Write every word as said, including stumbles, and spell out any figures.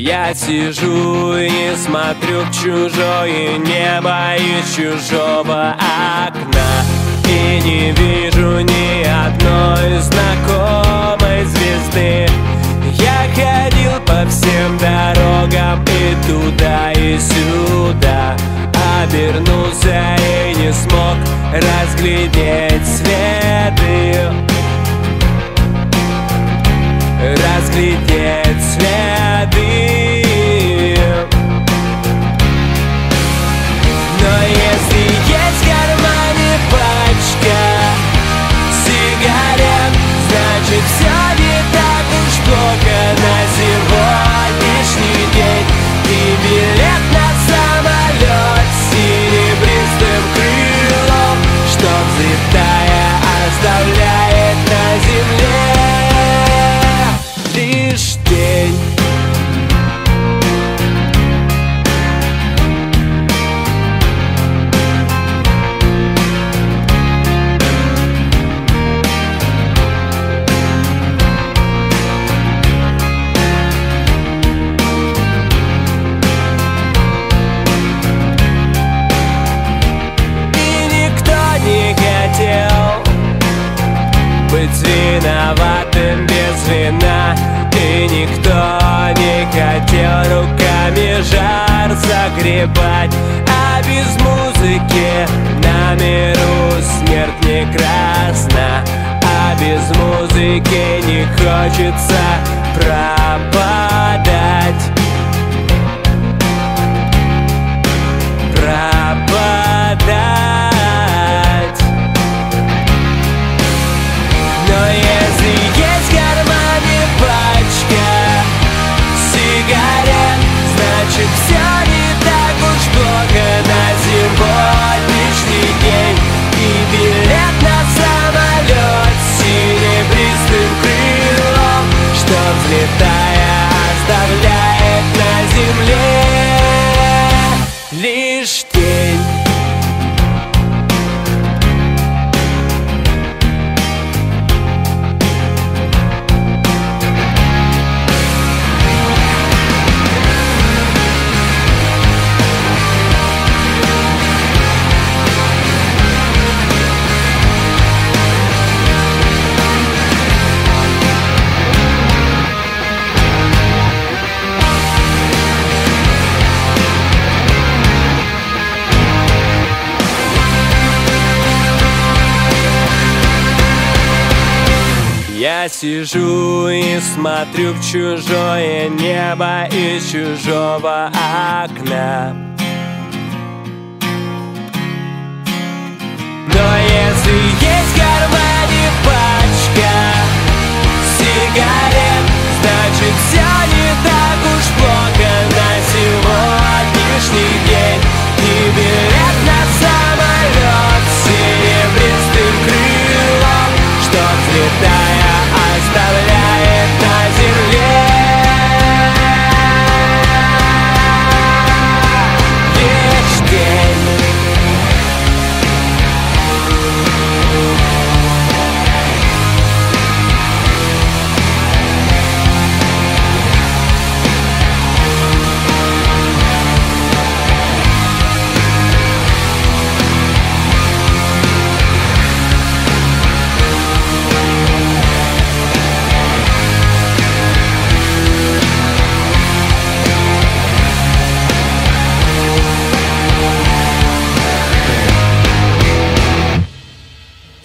Я сижу и смотрю в чужое небо из чужого окна, и не вижу ни одной знакомой звезды. Я ходил по всем дорогам и туда, и сюда, обернулся и не смог разглядеть следы, разглядеть следы. Но если есть в кармане пачка сигарет, значит все не так уж плохо на сегодняшний день. И билет на самолет с серебристым крылом, что взлетая оставляет на земле лишь тень. Быть виноватым без вина, и никто не хотел руками жар загребать. А без музыки на миру смерть не красна, а без музыки не хочется пропадать, пропадать. Но если есть в кармане пачка сигарет, значит все не так уж плохо на сегодняшний день. И билет на самолет с серебристым крылом, что взлетая оставляет на земле лишь тень. Я сижу и смотрю в чужое небо из чужого окна. Но если есть в кармане пачка сигарет, значит все не так уж плохо на сегодняшний день. И билет на самолет с серебристым крылом, что взлетает